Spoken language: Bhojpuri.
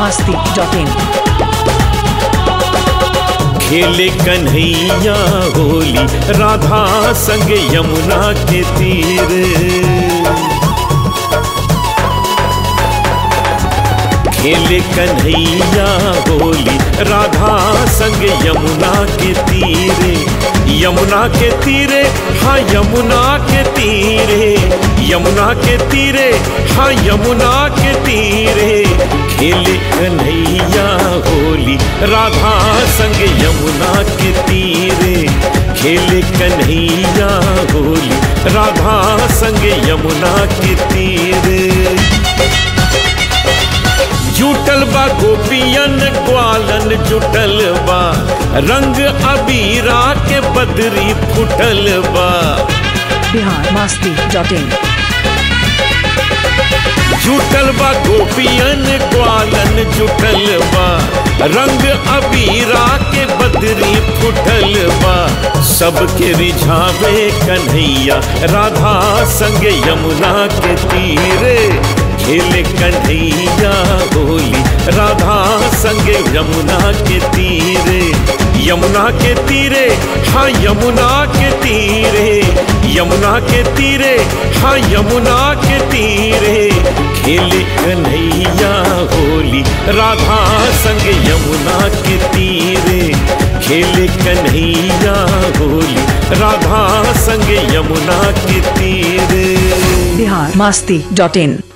biharmasti.in। खेले कन्हैया होली राधा संग यमुना के तीर। खेले कन्हैया होली राधा संग यमुना के तीरे। यमुना के तीरे हाँ यमुना के तीरे। यमुना के तीरे हाँ यमुना के तीरे। खेले कन्हैया होली राधा संग यमुना के तीरे। खेले कन्हैया होली राधा संग यमुना के तीरे। जुटल बा गोपियन ग्वालन जुटल बा रंग अबीरा के बदरी फुटल बा। biharmasti.in। जुटल बा गोपियन ग्वालन जुटल बा रंग अबीरा के बदरी फुटल बा। सबके रिझावे कन्हैया राधा संग यमुना के तीरे। खेले कन्हैया होली राधा संग यमुना के तीरे। यमुना के तीरे हाँ यमुना के तीरे। यमुना के तीरे हाँ यमुना के तीरे। खेले कन्हैया होली राधा संग यमुना के तीरे। खेले कन्हैया होली राधा संग यमुना के तीरे। biharmasti.in।